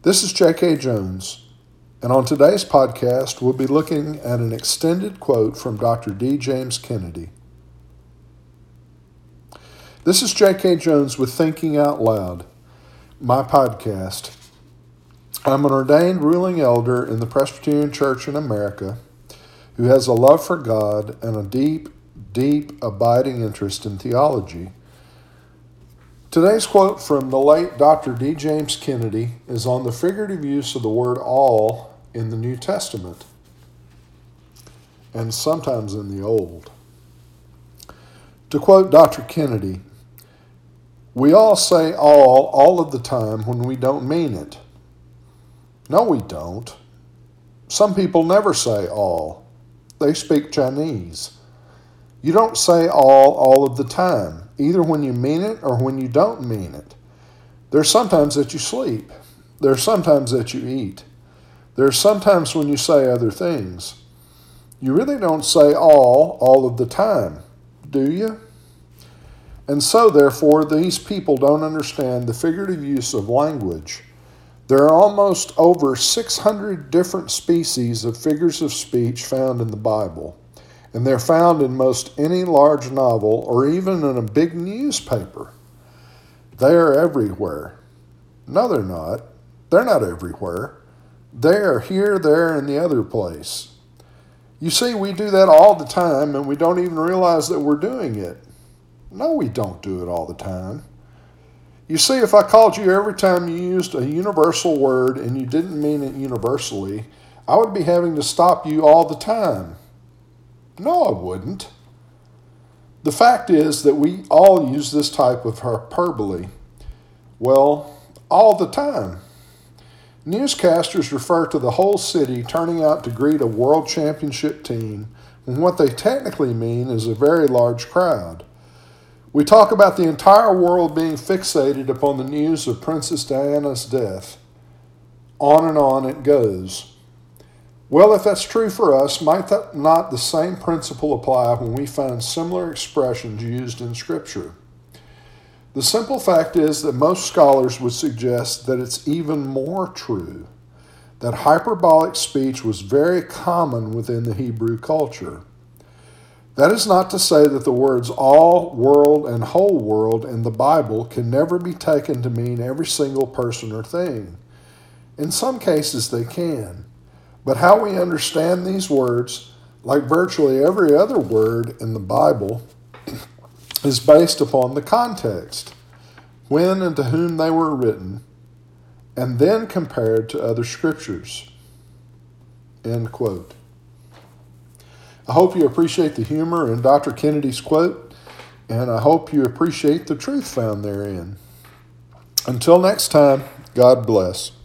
This is J.K. Jones, and on today's podcast, we'll be looking at an extended quote from Dr. D. James Kennedy. This is J.K. Jones with Thinking Out Loud, my podcast. I'm an ordained ruling elder in the Presbyterian Church in America who has a love for God and a deep, abiding interest in theology. Today's quote from the late Dr. D. James Kennedy is on the figurative use of the word all in the New Testament and sometimes in the Old. To quote Dr. Kennedy, "We all say all of the time when we don't mean it." No, we don't. Some people never say all. They speak Chinese. You don't say all of the time, either when you mean it or when you don't mean it. There's sometimes that you sleep. There's sometimes that you eat. There's sometimes when you say other things. You really don't say all of the time, do you? And so, therefore, these people don't understand the figurative use of language. There are almost over 600 different species of figures of speech found in the Bible, and they're found in most any large novel or even in a big newspaper. They are everywhere. No, they're not. They're not everywhere. They are here, there, and the other place. You see, we do that all the time, and we don't even realize that we're doing it. No, we don't do it all the time. You see, if I called you every time you used a universal word and you didn't mean it universally, I would be having to stop you all the time. No, I wouldn't. The fact is that we all use this type of hyperbole, well, all the time. Newscasters refer to the whole city turning out to greet a world championship team when what they technically mean is a very large crowd. We talk about the entire world being fixated upon the news of Princess Diana's death. On and on it goes. Well, if that's true for us, might not the same principle apply when we find similar expressions used in Scripture? The simple fact is that most scholars would suggest that it's even more true, that hyperbolic speech was very common within the Hebrew culture. That is not to say that the words all, world, and whole world in the Bible can never be taken to mean every single person or thing. In some cases they can. But how we understand these words, like virtually every other word in the Bible, is based upon the context, when and to whom they were written, and then compared to other scriptures. End quote. I hope you appreciate the humor in Dr. Kennedy's quote, and I hope you appreciate the truth found therein. Until next time, God bless.